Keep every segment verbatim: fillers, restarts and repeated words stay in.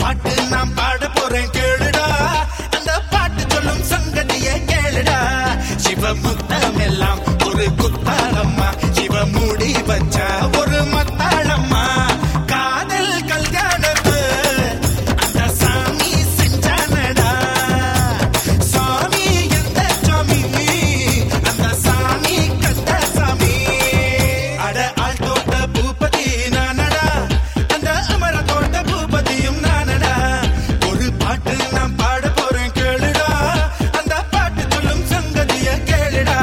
பாட்டு நான் பாட போறேன் கேளுடா, அந்த பாட்டு சொல்லும் சங்கதியை கேளுடா. சிவமுத்தம் எல்லாம் ஒரு குத்தாளம்மா, சிவ மூடி வச்ச ஒரு மத்தாளம்மா. காதல் கல்யாணத்து அந்த சாமி செஞ்சானடா. சாமி எந்த சாமி, அந்த சாமி கட்ட சாமி. அட ஆள் தோட்ட பூபதி நானடா, அந்த அமர தோட்ட பூபதியும் நானடா. ஒரு பாட்டு நான் பாட போறேன் கேளுடா, அந்த பாட்டு சொல்லும் சங்கதியை கேளுடா.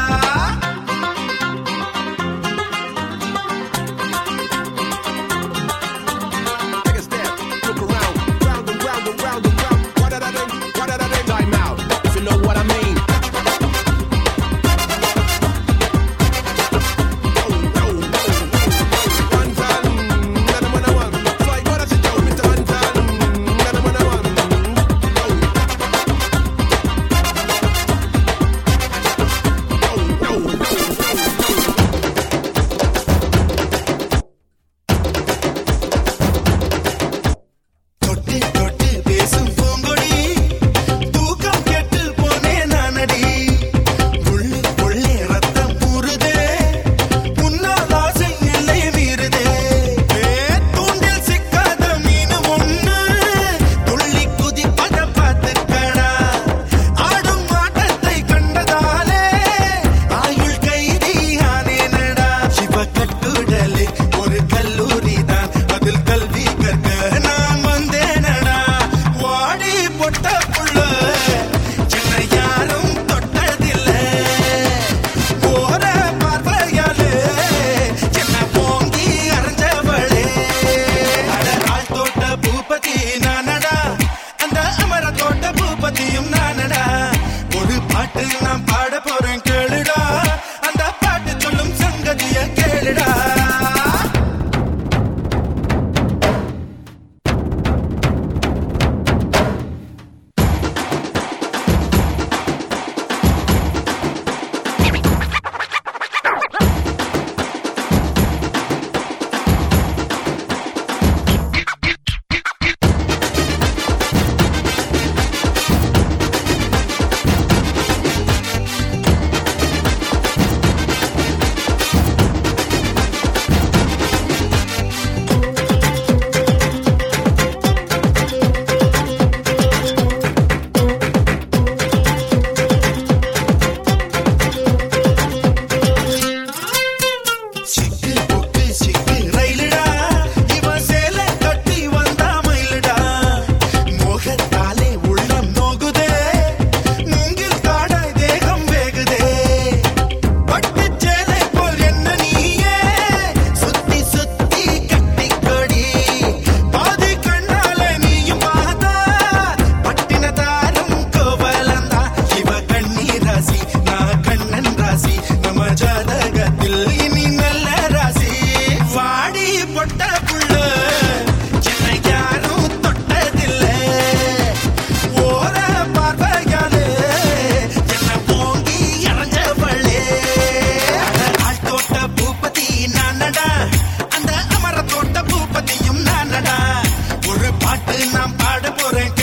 தொட்டு தொட்டு பேசும் பூங்கொடி, தூக்கம் கெட்டு போனேன் நானடி. உள்ளுக்குள்ளே ரத்தம் ஊறுதே, உன்னால் ஆசை எல்லை மீறுதே. தூண்டில் சிக்காத மீன் ஒண்ணு துள்ளி குதிப்பத பார்த்துக்கடா. ஆடும் ஆட்டத்தை கண்டதாலே ஆயுள் கைதி ஆனேனடா. சிவ கட்டுடலே ஒரு கல்லூரி தான், அதில் கல்வி கற்க நான் வந்தேனடா. வாடி பொட்ட புள்ள என்னை யாரும் தொட்டதில்லை. போற பார்வையாலே என்னை போங்கி அரைஞ்சவளே. அட ஆள் தோட்ட பூபதி நானடா, அந்த அமர தோட்ட பூபதியும் நானடா. ஒரு பாட்டு நான் பாட போறேன் கேளுடா, அந்த பாட்டு சொல்லும் சங்கதியை கேளுடா. சிக்கு புக்கு சிக்கு ரயிலுடா, இவன் சேலை கட்டி வந்தா மயிலுடா. மோகத்தாலே உள்ளம் நோகுதே, மூங்கில் காடாய் தேகம் வேகுதே. பட்டுச் சேலை போல் என்ன நீயே சுத்தி சுத்தி கட்டிக்கொடி. பாதி கண்ணாலே நீயும் பார்த்தா பட்டினதாரும் கோவலந்தா. இவ கண்ணீர் ராசி, நான் கண்ணன் ராசி, நம்ம ஜாதகத்தில் இனி நல்ல ராசி. வாடி பொட்ட புள்ள என்னை யாரும் தொட்டதில்லை. ஓர பார்வையாலே என்னை போங்கி அரைஞ்சவளே. அட ஆள் தோட்ட பூபதி நானடா, அந்த அமர தோட்ட பூபதியும் நானடா. ஒரு பாட்டு நான் பாட போறேன்